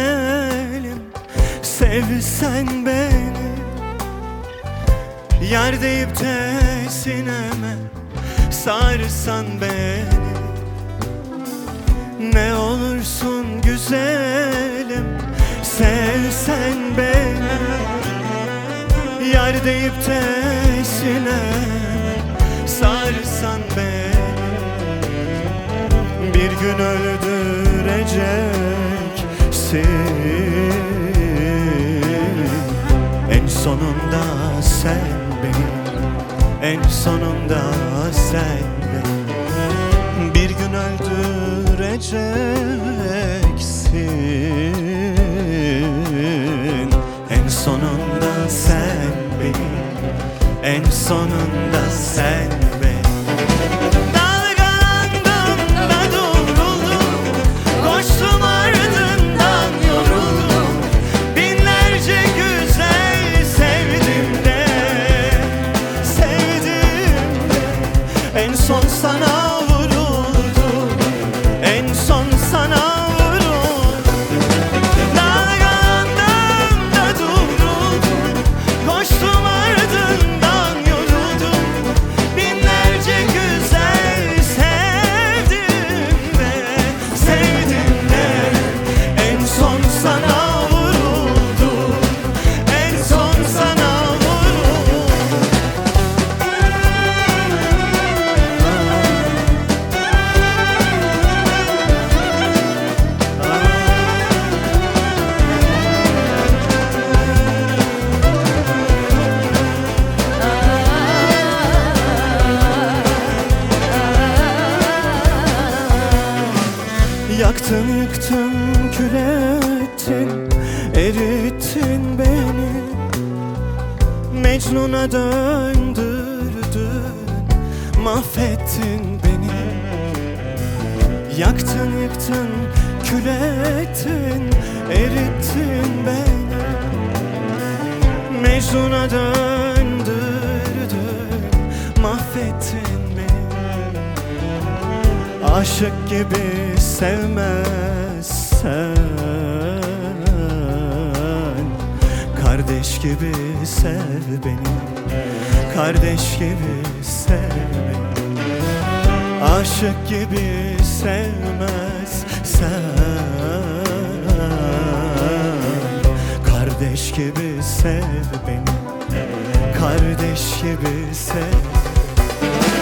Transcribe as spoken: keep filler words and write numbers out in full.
güzelim, sevsen beni. Yer deyip de sineme sarsan beni. Ne olursun güzelim, sevsen beni. Yer deyip de sineme sarsan beni. Bir gün öldüreceksin, en sonunda sen beni, en sonunda sen beni. Bir gün öldüreceksin, en sonunda sen beni, en sonunda sen beni. En son sana vuruldum, en son sana vuruldum. Dayandım da duruldum, koştum ardından yoruldum. Binlerce güzel sevdim de, sevdim de. En son sana vuruldum, en son sana vuruldum. Yaktın yıktın kül ettin, erittin beni. Mecnun'a döndürdün, mahvettin beni. Yaktın yıktın kül ettin, erittin beni. Mecnun'a döndürdün, mahvettin beni. Aşık gibi sevmezsen, kardeş gibi sev beni, kardeş gibi sev beni. Aşık gibi sevmezsen, kardeş gibi sev beni, kardeş gibi sev.